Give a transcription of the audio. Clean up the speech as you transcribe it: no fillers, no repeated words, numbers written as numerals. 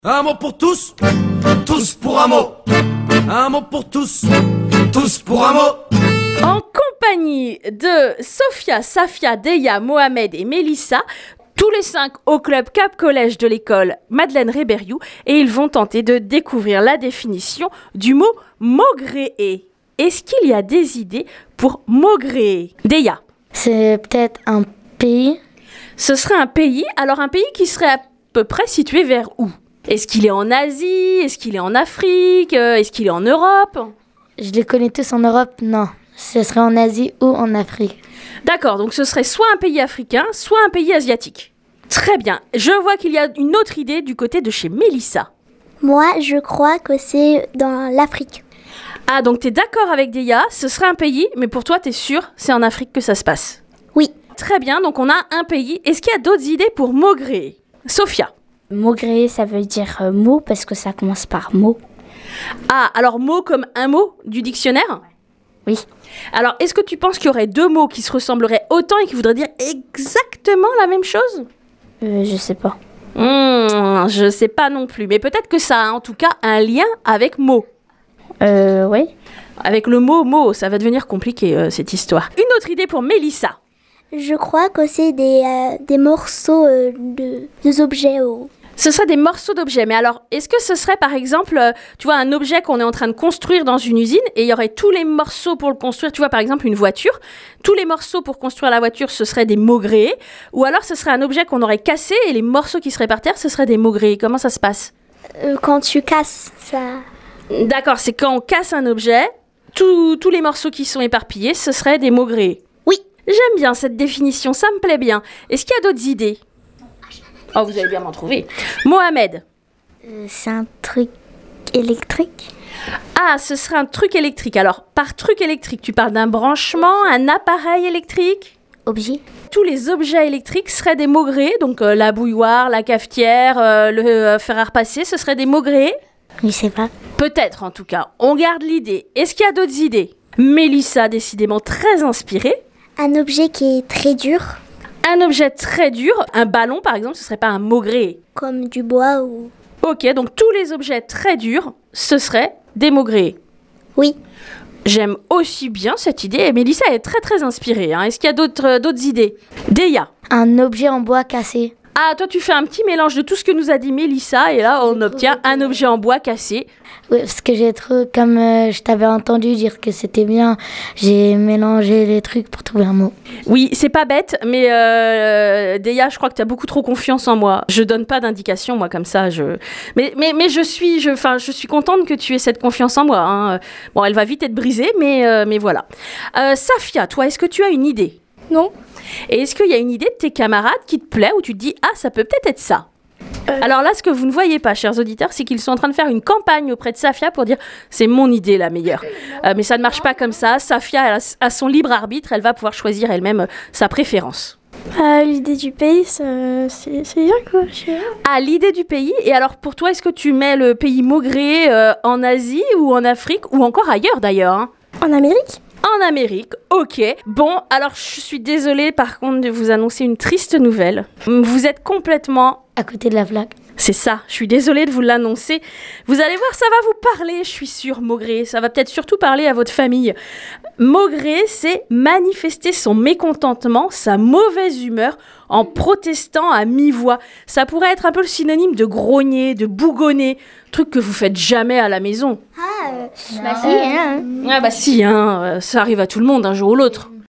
Un mot pour tous, tous pour un mot. Un mot pour tous, tous pour un mot. En compagnie de Sophia, Safia, Deya, Mohamed et Mélissa, tous les 5 au club Cap Collège de l'école Madeleine Rébériou, et ils vont tenter de découvrir la définition du mot maugréer. Est-ce qu'il y a des idées pour maugréer? Deya. C'est peut-être un pays. Ce serait un pays, alors un pays qui serait à peu près situé vers où? Est-ce qu'il est en Asie? Est-ce qu'il est en Afrique? Est-ce qu'il est en Europe? Je les connais tous en Europe, non. Ce serait en Asie ou en Afrique. D'accord, donc ce serait soit un pays africain, soit un pays asiatique. Très bien, je vois qu'il y a une autre idée du côté de chez Mélissa. Moi, je crois que c'est dans l'Afrique. Ah, donc t'es d'accord avec Deya, ce serait un pays, mais pour toi, t'es sûr, c'est en Afrique que ça se passe? Oui. Très bien, donc on a un pays. Est-ce qu'il y a d'autres idées pour maugréer? Sophia. Maugréer, ça veut dire mot parce que ça commence par mot. Ah, alors mot comme un mot du dictionnaire? Oui. Alors, est-ce que tu penses qu'il y aurait deux mots qui se ressembleraient autant et qui voudraient dire exactement la même chose? Je sais pas. Je sais pas non plus, mais peut-être que ça a en tout cas un lien avec mot. Oui. Avec le mot, ça va devenir compliqué cette histoire. Une autre idée pour Mélissa. Je crois que c'est des morceaux des objets. Ce serait des morceaux d'objets, mais alors, est-ce que ce serait par exemple, tu vois, un objet qu'on est en train de construire dans une usine et il y aurait tous les morceaux pour le construire, tu vois, par exemple une voiture, tous les morceaux pour construire la voiture, ce serait des maugréés, ou alors ce serait un objet qu'on aurait cassé et les morceaux qui seraient par terre, ce seraient des maugréés. Comment ça se passe? Quand tu casses, ça... D'accord, c'est quand on casse un objet, tous les morceaux qui sont éparpillés, ce seraient des maugréés. Oui. J'aime bien cette définition, ça me plaît bien. Est-ce qu'il y a d'autres idées? Oh, vous allez bien m'en trouver. Mohamed. C'est un truc électrique. Ah, ce serait un truc électrique. Alors, par truc électrique, tu parles d'un branchement, un appareil électrique? Objet. Tous les objets électriques seraient des maugréés, donc la bouilloire, la cafetière, le fer à repasser, ce serait des maugréés? Je sais pas. Peut-être, en tout cas. On garde l'idée. Est-ce qu'il y a d'autres idées? Mélissa, décidément très inspirée. Un objet qui est très dur. Un objet très dur, un ballon par exemple, ce serait pas un maugréé? Comme du bois ou... Ok, donc tous les objets très durs, ce seraient des maugréés. Oui. J'aime aussi bien cette idée, et Mélissa est très très inspirée. Est-ce qu'il y a d'autres idées? Deya. Un objet en bois cassé. Ah, toi tu fais un petit mélange de tout ce que nous a dit Mélissa, et là on obtient un objet en bois cassé. Oui, parce que j'ai trop, comme je t'avais entendu dire que c'était bien, j'ai mélangé les trucs pour trouver un mot. Oui, c'est pas bête, mais Deya, je crois que tu as beaucoup trop confiance en moi. Je donne pas d'indication, moi, comme ça. Mais je suis contente que tu aies cette confiance en moi. Bon, elle va vite être brisée, mais voilà. Safia, toi, est-ce que tu as une idée? Non. Et est-ce qu'il y a une idée de tes camarades qui te plaît, où tu te dis « Ah, ça peut peut-être être ça ». Alors là, ce que vous ne voyez pas, chers auditeurs, c'est qu'ils sont en train de faire une campagne auprès de Safia pour dire « C'est mon idée la meilleure ». Mais ça ne marche pas comme ça. Safia, elle a son libre arbitre, elle va pouvoir choisir elle-même sa préférence. L'idée du pays, c'est bien quoi. Ah, l'idée du pays. Et alors pour toi, est-ce que tu mets le pays maugréé en Asie ou en Afrique ou encore ailleurs d'ailleurs? En Amérique? En Amérique, ok. Bon, alors je suis désolée par contre de vous annoncer une triste nouvelle. Vous êtes complètement... À côté de la flaque. C'est ça, je suis désolée de vous l'annoncer. Vous allez voir, ça va vous parler, je suis sûre, maugréer. Ça va peut-être surtout parler à votre famille. Maugréer, c'est manifester son mécontentement, sa mauvaise humeur en protestant à mi-voix. Ça pourrait être un peu le synonyme de grogner, de bougonner, truc que vous faites jamais à la maison. Bah si, hein. Ah bah si, ça arrive à tout le monde un jour ou l'autre.